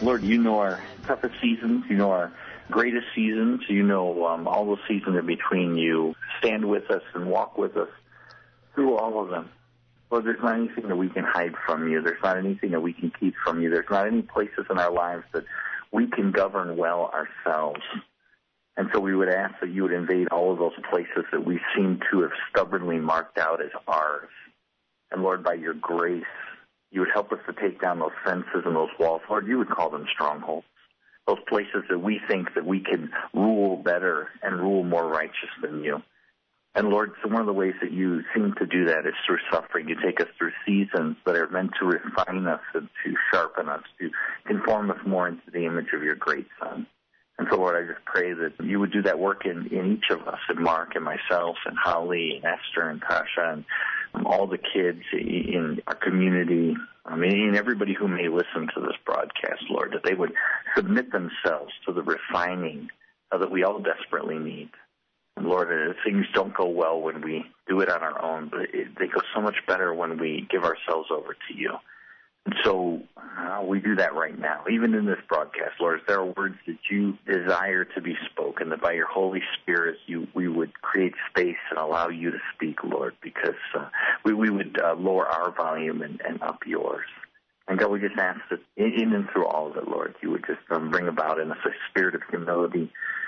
Lord, you know our toughest seasons. You know our greatest seasons. You know all those seasons in between. You stand with us and walk with us through all of them. Lord, there's not anything that we can hide from you. There's not anything that we can keep from you. There's not any places in our lives that we can govern well ourselves. And so we would ask that you would invade all of those places that we seem to have stubbornly marked out as ours. And Lord, by your grace, you would help us to take down those fences and those walls. Lord, you would call them strongholds. Those places that we think that we can rule better and rule more righteous than you. And Lord, so one of the ways that you seem to do that is through suffering. You take us through seasons that are meant to refine us and to sharpen us, to conform us more into the image of your great Son. And so, Lord, I just pray that you would do that work in each of us, and Mark and myself and Holly and Esther and Tasha and all the kids in our community, and everybody who may listen to this broadcast, Lord, that they would submit themselves to the refining that we all desperately need. And Lord, things don't go well when we do it on our own, but they go so much better when we give ourselves over to you. And so we do that right now, even in this broadcast, Lord. If there are words that you desire to be spoken, that by your Holy Spirit we would create space and allow you to speak, Lord, because we would lower our volume and up yours. And God, we just ask that in and through all of it, Lord, you would just bring about in us a spirit of humility,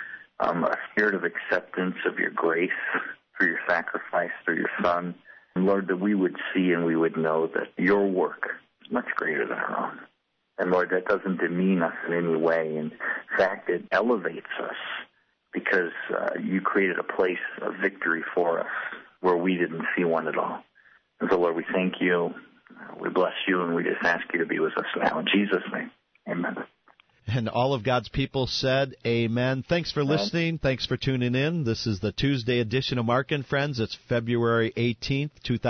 a spirit of acceptance of your grace through your sacrifice, through your Son. And Lord, that we would see and we would know that your work much greater than our own. And Lord, that doesn't demean us in any way. In fact, it elevates us because you created a place of victory for us where we didn't see one at all. And so, Lord, we thank you, we bless you, and we just ask you to be with us now. In Jesus' name, amen. And all of God's people said, amen. Thanks for listening. Thanks for tuning in. This is the Tuesday edition of Mark and Friends. It's February 18th,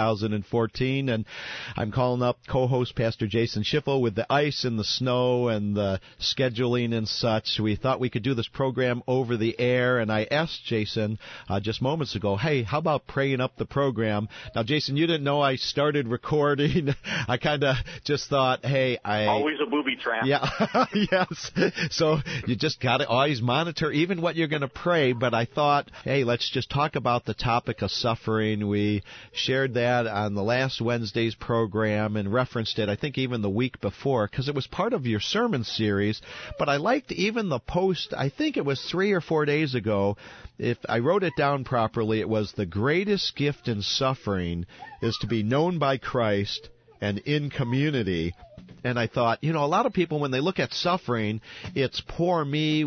2014. And I'm calling up co-host Pastor Jason Schiffel with the ice and the snow and the scheduling and such. We thought we could do this program over the air. And I asked Jason just moments ago, hey, how about praying up the program? Now, Jason, you didn't know I started recording. I kind of just thought, hey, always a booby trap. Yeah, yes. So you just got to always monitor even what you're going to pray. But I thought, hey, let's just talk about the topic of suffering. We shared that on the last Wednesday's program and referenced it, I think, even the week before, because it was part of your sermon series. But I liked even the post, I think it was 3 or 4 days ago. If I wrote it down properly, it was the greatest gift in suffering is to be known by Christ and in community. And I thought, a lot of people, when they look at suffering, it's poor me,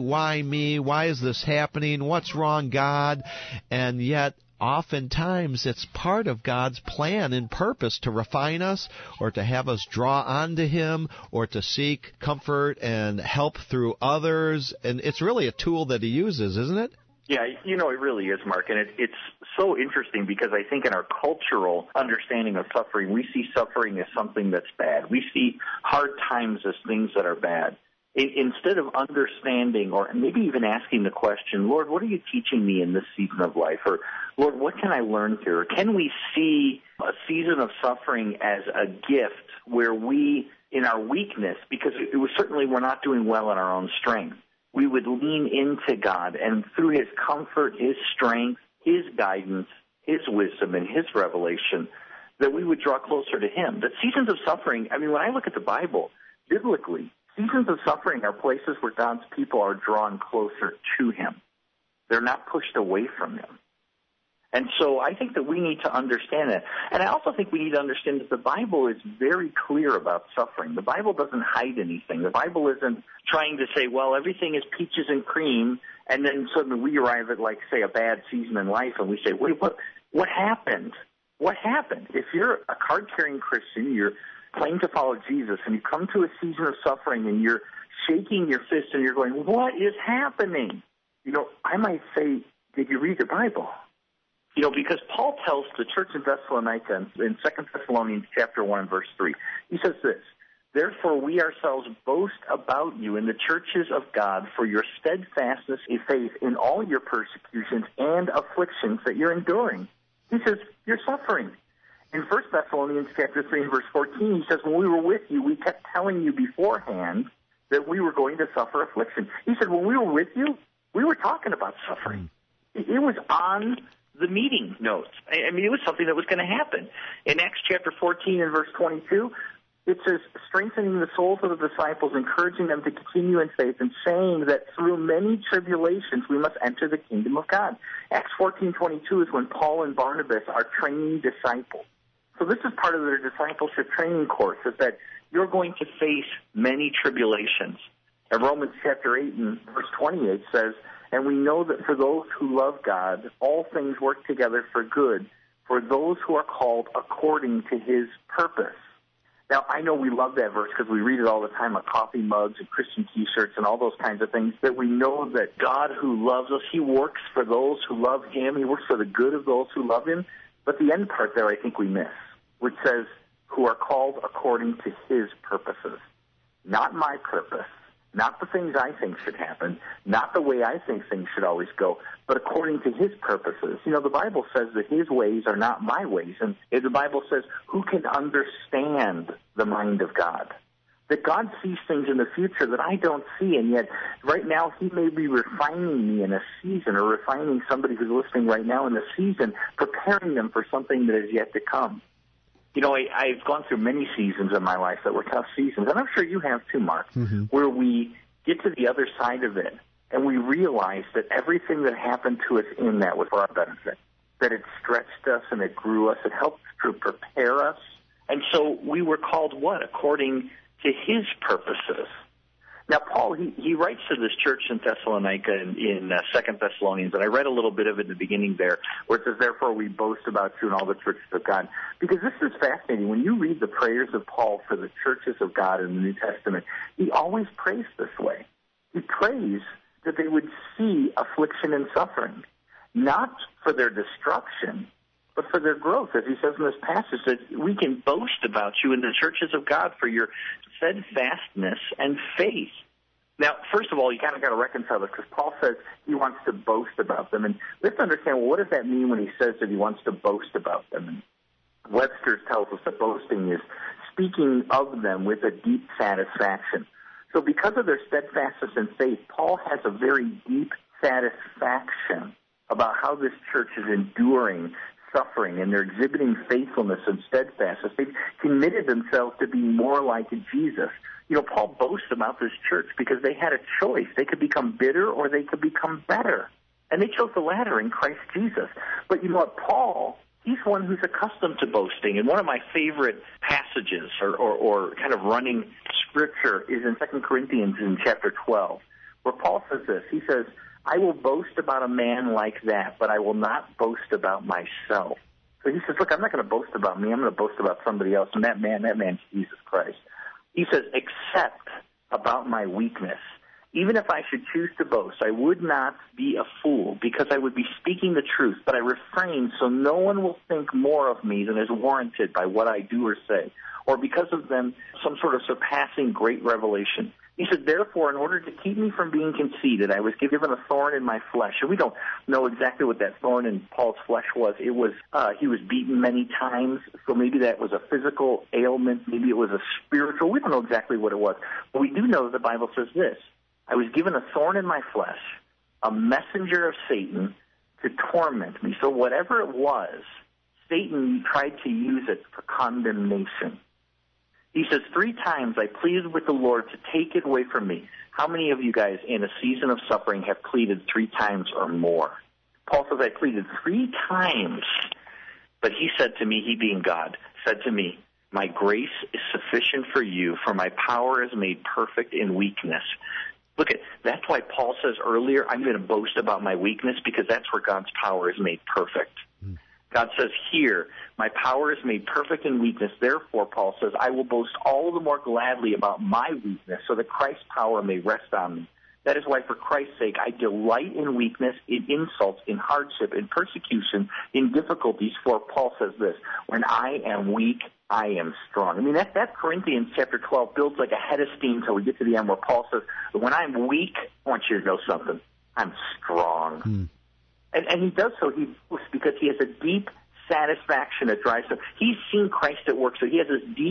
why is this happening, what's wrong, God? And yet, oftentimes, it's part of God's plan and purpose to refine us or to have us draw onto Him or to seek comfort and help through others. And it's really a tool that He uses, isn't it? Yeah, it really is, Mark, and it's so interesting because I think in our cultural understanding of suffering, we see suffering as something that's bad. We see hard times as things that are bad. Instead of understanding or maybe even asking the question, Lord, what are you teaching me in this season of life? Or, Lord, what can I learn here? Or can we see a season of suffering as a gift where we, in our weakness, because it was certainly we're not doing well in our own strength, we would lean into God, and through His comfort, His strength, His guidance, His wisdom, and His revelation, that we would draw closer to Him. The seasons of suffering, when I look at the Bible, biblically, seasons of suffering are places where God's people are drawn closer to Him. They're not pushed away from Him. And so I think that we need to understand that. And I also think we need to understand that the Bible is very clear about suffering. The Bible doesn't hide anything. The Bible isn't trying to say, well, everything is peaches and cream, and then suddenly we arrive at, like, say, a bad season in life, and we say, wait, what happened? What happened? If you're a card-carrying Christian, you're claiming to follow Jesus, and you come to a season of suffering, and you're shaking your fist, and you're going, what is happening? I might say, did you read your Bible? Because Paul tells the church in Thessalonica in 2 Thessalonians chapter 1, verse 3, he says this, therefore we ourselves boast about you in the churches of God for your steadfastness in faith in all your persecutions and afflictions that you're enduring. He says, you're suffering. In 1 Thessalonians chapter 3 and verse 14, he says, when we were with you, we kept telling you beforehand that we were going to suffer affliction. He said, when we were with you, we were talking about suffering. It was on the meeting notes. I mean, it was something that was going to happen. In Acts chapter 14 and verse 22, it says, strengthening the souls of the disciples, encouraging them to continue in faith, and saying that through many tribulations we must enter the kingdom of God. Acts 14:22 is when Paul and Barnabas are training disciples. So this is part of their discipleship training course, is that you're going to face many tribulations. And Romans chapter 8 and verse 28 says, and we know that for those who love God, all things work together for good, for those who are called according to his purpose. Now, I know we love that verse because we read it all the time on coffee mugs and Christian T-shirts and all those kinds of things, that we know that God who loves us, he works for those who love him. He works for the good of those who love him. But the end part there I think we miss, which says, who are called according to his purposes. Not my purpose, not the things I think should happen, not the way I think things should always go, but according to his purposes. You know, the Bible says that his ways are not my ways. And the Bible says, who can understand the mind of God? That God sees things in the future that I don't see, and yet right now he may be refining me in a season, or refining somebody who's listening right now in a season, preparing them for something that is yet to come. You know, I've gone through many seasons in my life that were tough seasons, and I'm sure you have too, Mark, where we get to the other side of it, and we realize that everything that happened to us in that was for our benefit, that it stretched us and it grew us, it helped to prepare us. And so we were called what? According to his purposes. Now, Paul, he writes to this church in Thessalonica in 2 Thessalonians, and I read a little bit of it in the beginning there, where it says, therefore we boast about you in all the churches of God. Because this is fascinating. When you read the prayers of Paul for the churches of God in the New Testament, he always prays this way. He prays that they would see affliction and suffering, not for their destruction, but for their growth. As he says in this passage, that we can boast about you in the churches of God for your steadfastness and faith. Now, first of all, you kind of got to reconcile this, because Paul says he wants to boast about them. And let's understand, well, what does that mean when he says that he wants to boast about them? And Webster tells us that boasting is speaking of them with a deep satisfaction. So because of their steadfastness and faith, Paul has a very deep satisfaction about how this church is enduring suffering, and they're exhibiting faithfulness and steadfastness. They've committed themselves to be more like Jesus. You know, Paul boasts about this church because they had a choice. They could become bitter or they could become better. And they chose the latter in Christ Jesus. But you know what, Paul, he's one who's accustomed to boasting. And one of my favorite passages or kind of running scripture is in 2 Corinthians in chapter 12, where Paul says this. He says, I will boast about a man like that, but I will not boast about myself. So he says, look, I'm not going to boast about me. I'm going to boast about somebody else. And that man's Jesus Christ. He says, except about my weakness. Even if I should choose to boast, I would not be a fool, because I would be speaking the truth, but I refrain so no one will think more of me than is warranted by what I do or say, or because of them some sort of surpassing great revelation. He said, therefore, in order to keep me from being conceited, I was given a thorn in my flesh. And we don't know exactly what that thorn in Paul's flesh was. It was, he was beaten many times, so maybe that was a physical ailment. Maybe it was a spiritual. We don't know exactly what it was. But we do know that the Bible says this. I was given a thorn in my flesh, a messenger of Satan to torment me. So whatever it was, Satan tried to use it for condemnation. He says, 3 times I pleaded with the Lord to take it away from me. How many of you guys in a season of suffering have pleaded 3 times or more? Paul says, I pleaded 3 times. But he said to me, he being God, said to me, my grace is sufficient for you, for my power is made perfect in weakness. Look, that's why Paul says earlier, I'm going to boast about my weakness, because that's where God's power is made perfect. God says here, my power is made perfect in weakness. Therefore, Paul says, I will boast all the more gladly about my weakness, so that Christ's power may rest on me. That is why, for Christ's sake, I delight in weakness, in insults, in hardship, in persecution, in difficulties. For Paul says this, when I am weak, I am strong. I mean, that Corinthians chapter 12 builds like a head of steam until we get to the end, where Paul says, when I'm weak, I want you to know something. I'm strong. And he does so, he boasts, because he has a deep satisfaction that drives him. He's seen Christ at work, so he has this deep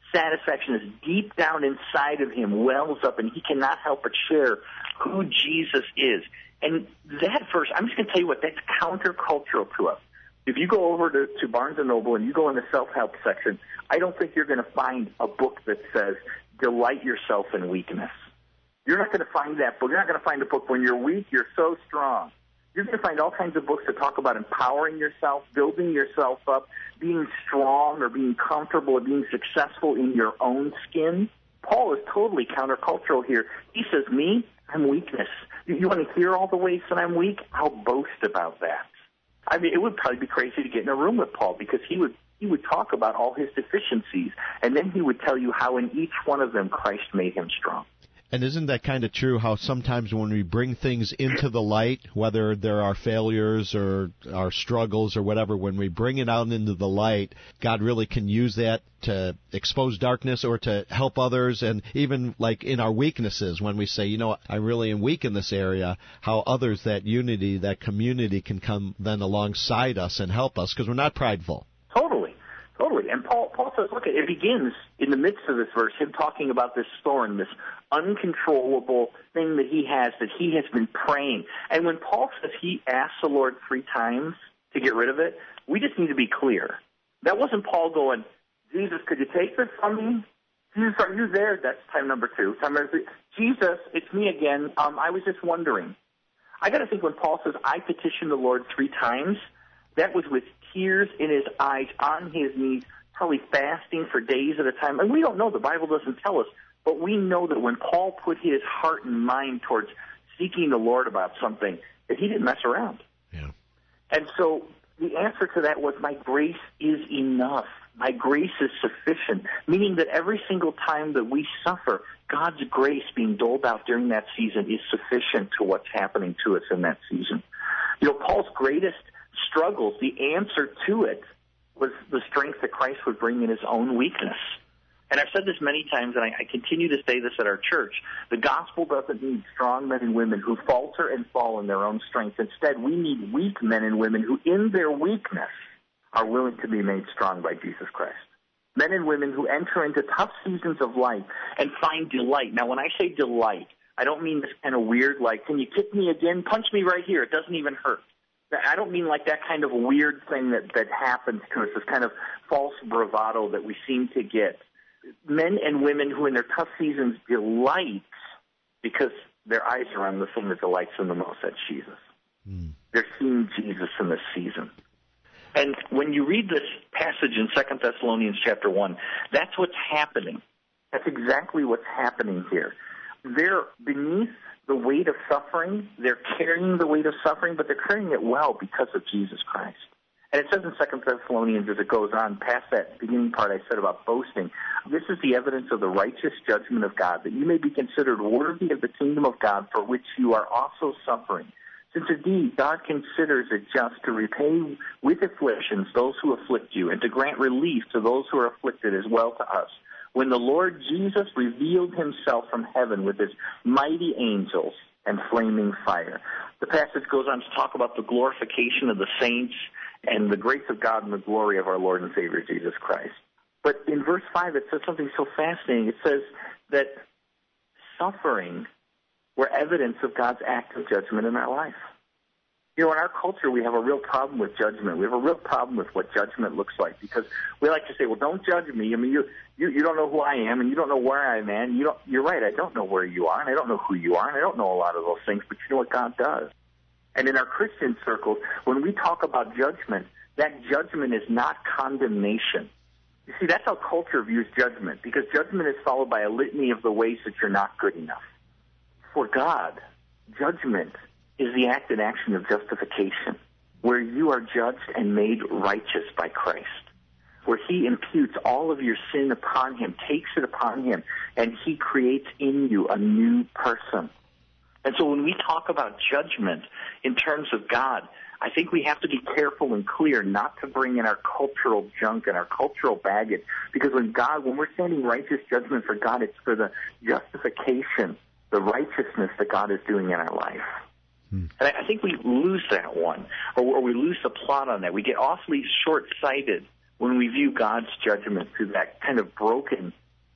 satisfaction is deep down inside of him, wells up, and he cannot help but share who Jesus is. And that verse, I'm just going to tell you what, that's countercultural to us. If you go over to Barnes & Noble and you go in the self-help section, I don't think you're going to find a book that says, delight yourself in weakness. You're not going to find that book. You're not going to find a book, when you're weak, you're so strong. You're going to find all kinds of books that talk about empowering yourself, building yourself up, being strong or being comfortable or being successful in your own skin. Paul is totally countercultural here. He says, me, I'm weakness. You want to hear all the ways that I'm weak? I'll boast about that. I mean, it would probably be crazy to get in a room with Paul, because he would talk about all his deficiencies, and then he would tell you how in each one of them Christ made him strong. And isn't that kind of true, how sometimes when we bring things into the light, whether there are failures or our struggles or whatever, when we bring it out into the light, God really can use that to expose darkness or to help others? And even like in our weaknesses, when we say, you know, I really am weak in this area, how others, that unity, that community can come then alongside us and help us, because we're not prideful. Totally. And Paul says, look, it begins in the midst of this verse, him talking about this thorn, this uncontrollable thing that he has been praying. And when Paul says he asked the Lord 3 times to get rid of it, we just need to be clear. That wasn't Paul going, Jesus, could you take this from me? Jesus, are you there? That's time number 2. Time number 3, Jesus, it's me again. I was just wondering. I got to think when Paul says, I petitioned the Lord 3 times, that was with tears in his eyes, on his knees, probably fasting for days at a time. And we don't know. The Bible doesn't tell us. But we know that when Paul put his heart and mind towards seeking the Lord about something, that he didn't mess around. Yeah. And so the answer to that was, my grace is enough. My grace is sufficient, meaning that every single time that we suffer, God's grace being doled out during that season is sufficient to what's happening to us in that season. You know, Paul's greatest struggles, the answer to it was the strength that Christ would bring in his own weakness. And I've said this many times, and I continue to say this at our church. The gospel doesn't need strong men and women who falter and fall in their own strength. Instead, we need weak men and women who, in their weakness, are willing to be made strong by Jesus Christ. Men and women who enter into tough seasons of life and find delight. Now, when I say delight, I don't mean this kind of weird, like, can you kick me again? Punch me right here. It doesn't even hurt. I don't mean like that kind of weird thing that happens to us, this kind of false bravado that we seem to get. Men and women who in their tough seasons delight because their eyes are on the thing that delights them the most, that's Jesus. They're seeing Jesus in this season. And when you read this passage in 2 Thessalonians chapter 1, that's what's happening. That's exactly what's happening here. They're beneath the weight of suffering. They're carrying the weight of suffering, but they're carrying it well because of Jesus Christ. And it says in 2 Thessalonians, as it goes on, past that beginning part I said about boasting, this is the evidence of the righteous judgment of God, that you may be considered worthy of the kingdom of God, for which you are also suffering. Since indeed God considers it just to repay with afflictions those who afflict you, and to grant relief to those who are afflicted as well to us, when the Lord Jesus revealed himself from heaven with his mighty angels and flaming fire. The passage goes on to talk about the glorification of the saints and the grace of God and the glory of our Lord and Savior Jesus Christ. But in verse 5 it says something so fascinating. It says that suffering were evidence of God's act of judgment in our life. You know, in our culture, we have a real problem with judgment. We have a real problem with what judgment looks like, because we like to say, well, don't judge me. I mean, you don't know who I am, and you don't know where I'm at. You're right, I don't know where you are, and I don't know who you are, and I don't know a lot of those things, but you know what God does. And in our Christian circles, when we talk about judgment, that judgment is not condemnation. You see, that's how culture views judgment, because judgment is followed by a litany of the ways that you're not good enough. For God, judgment is the act and action of justification, where you are judged and made righteous by Christ, where he imputes all of your sin upon him, takes it upon him, and he creates in you a new person. And so when we talk about judgment in terms of God, I think we have to be careful and clear not to bring in our cultural junk and our cultural baggage, because when we're standing righteous judgment for God, it's for the justification, the righteousness that God is doing in our life. And I think we lose that one, or we lose the plot on that. We get awfully short-sighted when we view God's judgment through that kind of broken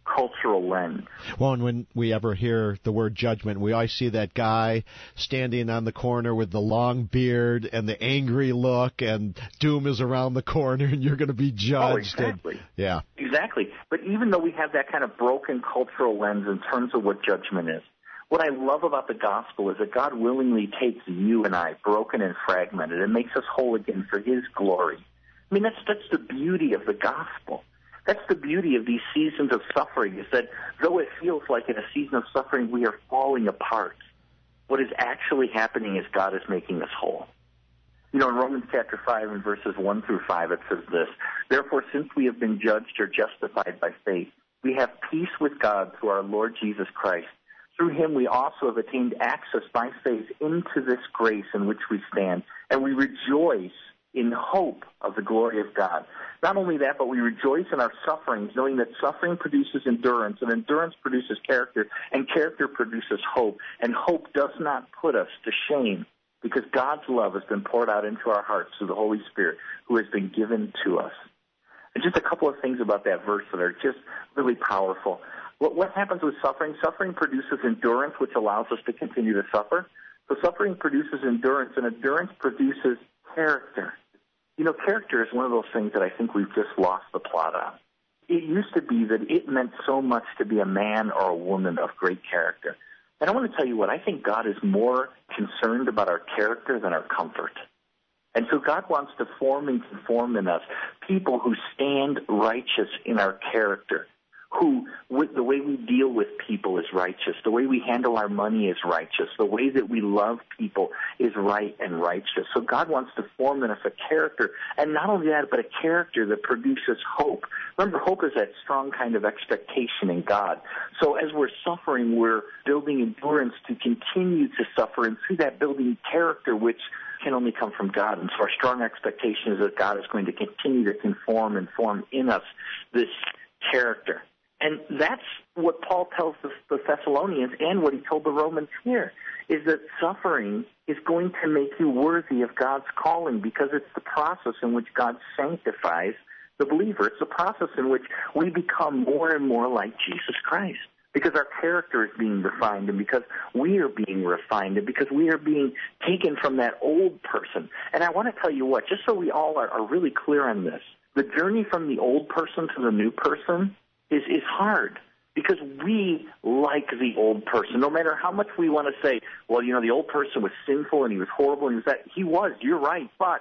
cultural lens. Well, and when we ever hear the word judgment, we always see that guy standing on the corner with the long beard and the angry look, and doom is around the corner, and you're going to be judged. Oh, exactly. Yeah. Exactly. But even though we have that kind of broken cultural lens in terms of what judgment is, what I love about the gospel is that God willingly takes you and I, broken and fragmented, and makes us whole again for His glory. I mean, that's the beauty of the gospel. That's the beauty of these seasons of suffering, is that though it feels like in a season of suffering we are falling apart, what is actually happening is God is making us whole. You know, in Romans chapter 5 and verses 1 through 5, it says this, "Therefore, since we have been judged or justified by faith, we have peace with God through our Lord Jesus Christ. Through Him we also have attained access by faith into this grace in which we stand, and we rejoice in hope of the glory of God." Not only that, but we rejoice in our sufferings, knowing that suffering produces endurance, and endurance produces character, and character produces hope. And hope does not put us to shame, because God's love has been poured out into our hearts through the Holy Spirit, who has been given to us. And just a couple of things about that verse that are just really powerful. What happens with suffering? Suffering produces endurance, which allows us to continue to suffer. So suffering produces endurance, and endurance produces character. You know, character is one of those things that I think we've just lost the plot on. It used to be that it meant so much to be a man or a woman of great character. And I want to tell you what, I think God is more concerned about our character than our comfort. And so God wants to form and conform in us people who stand righteous in our character, who, the way we deal with people is righteous, the way we handle our money is righteous, the way that we love people is right and righteous. So God wants to form in us a character, and not only that, but a character that produces hope. Remember, hope is that strong kind of expectation in God. So as we're suffering, we're building endurance to continue to suffer, and through that building character, which can only come from God. And so our strong expectation is that God is going to continue to conform and form in us this character. And that's what Paul tells the Thessalonians, and what he told the Romans here, is that suffering is going to make you worthy of God's calling, because it's the process in which God sanctifies the believer. It's the process in which we become more and more like Jesus Christ, because our character is being refined, and because we are being refined, and because we are being taken from that old person. And I want to tell you what, just so we all are really clear on this, the journey from the old person to the new person is hard, because we like the old person. No matter how much we want to say, well, you know, the old person was sinful and he was horrible, and he was, you're right, but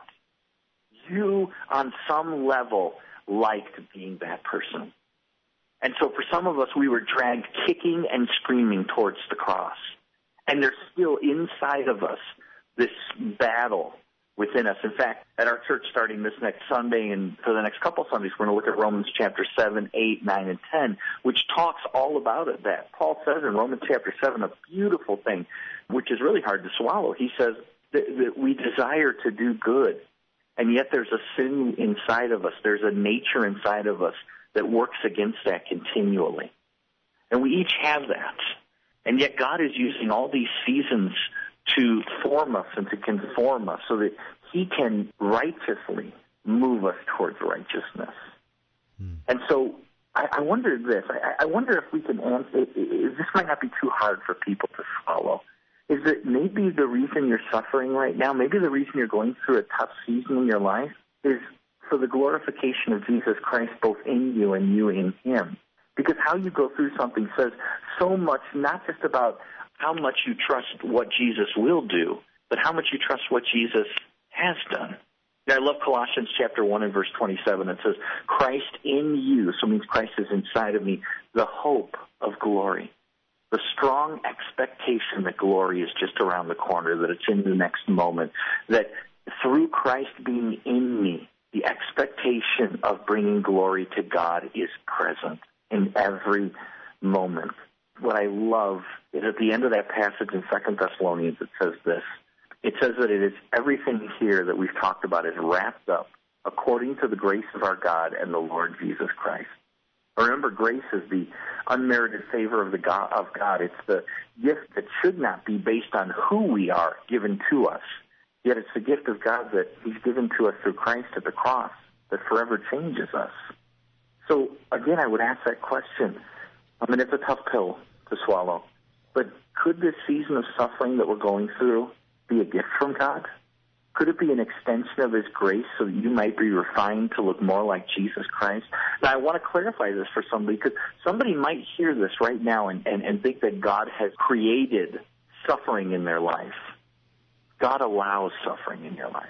you on some level liked being that person. And so for some of us, we were dragged kicking and screaming towards the cross. And there's still inside of us this battle within us. In fact, at our church starting this next Sunday and for the next couple Sundays, we're going to look at Romans chapter 7, 8, 9, and 10, which talks all about it. That Paul says in Romans chapter 7 a beautiful thing, which is really hard to swallow. He says that we desire to do good, and yet there's a sin inside of us. There's a nature inside of us that works against that continually. And we each have that. And yet God is using all these seasons to form us and to conform us so that He can righteously move us towards righteousness. And so I wonder this. I wonder if we can answer, this might not be too hard for people to swallow, is that maybe the reason you're suffering right now, maybe the reason you're going through a tough season in your life is for the glorification of Jesus Christ, both in you and you in Him. Because how you go through something says so much, not just about how much you trust what Jesus will do, but how much you trust what Jesus has done. Now, I love Colossians chapter 1 and verse 27. It says, Christ in you, so it means Christ is inside of me, the hope of glory. The strong expectation that glory is just around the corner, that it's in the next moment, that through Christ being in me, the expectation of bringing glory to God is present in every moment. What I love is at the end of that passage in 2 Thessalonians, it says this. It says that it is everything here that we've talked about is wrapped up according to the grace of our God and the Lord Jesus Christ. Remember, grace is the unmerited favor of God. It's the gift that should not be based on who we are given to us. Yet it's the gift of God that He's given to us through Christ at the cross that forever changes us. So, again, I would ask that question. I mean, it's a tough pill to swallow. But could this season of suffering that we're going through be a gift from God? Could it be an extension of His grace so that you might be refined to look more like Jesus Christ? Now, I want to clarify this for somebody, because somebody might hear this right now and think that God has created suffering in their life. God allows suffering in your life.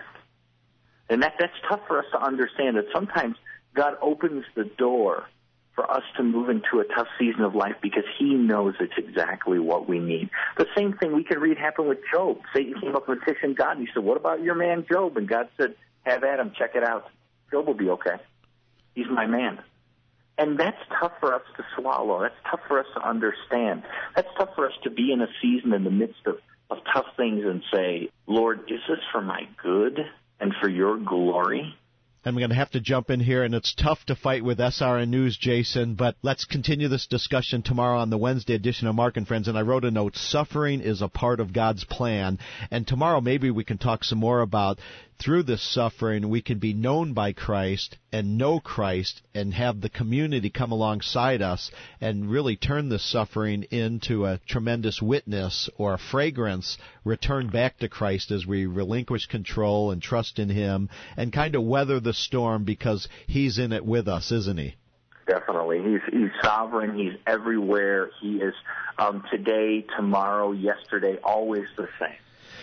And that's tough for us to understand, that sometimes God opens the door for us to move into a tough season of life because He knows it's exactly what we need. The same thing we can read happen with Job. Satan came up and petitioned God, and he said, what about your man Job? And God said, have at him, check it out. Job will be okay. He's my man. And that's tough for us to swallow. That's tough for us to understand. That's tough for us to be in a season in the midst of tough things and say, Lord, is this for my good and for your glory? I'm going to have to jump in here, and it's tough to fight with SRN News, Jason, but let's continue this discussion tomorrow on the Wednesday edition of Mark and Friends. And I wrote a note, suffering is a part of God's plan. And tomorrow maybe we can talk some more about, through this suffering, we can be known by Christ and know Christ and have the community come alongside us and really turn this suffering into a tremendous witness or a fragrance returned back to Christ as we relinquish control and trust in Him and kind of weather the storm because He's in it with us, isn't He? Definitely. He's sovereign. He's everywhere. He is today, tomorrow, yesterday, always the same.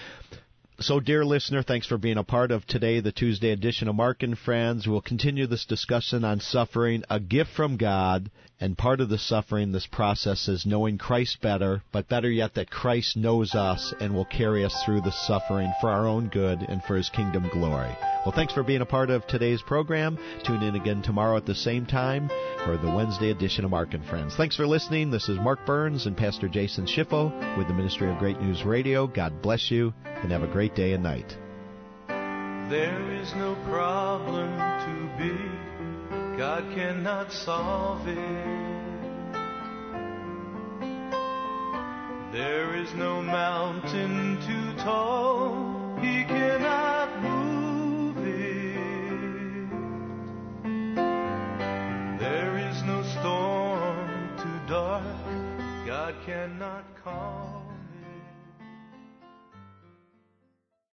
So, dear listener, thanks for being a part of today, the Tuesday edition of Mark and Friends. We'll continue this discussion on suffering, a gift from God, and part of the suffering, this process, is knowing Christ better, but better yet that Christ knows us and will carry us through the suffering for our own good and for His kingdom glory. Well, thanks for being a part of today's program. Tune in again tomorrow at the same time for the Wednesday edition of Mark and Friends. Thanks for listening. This is Mark Burns and Pastor Jason Schiffo with the Ministry of Great News Radio. God bless you, and have a great day and night. There is no problem too big, God cannot solve it. There is no mountain too tall, He cannot move it. There is no storm too dark, God cannot calm.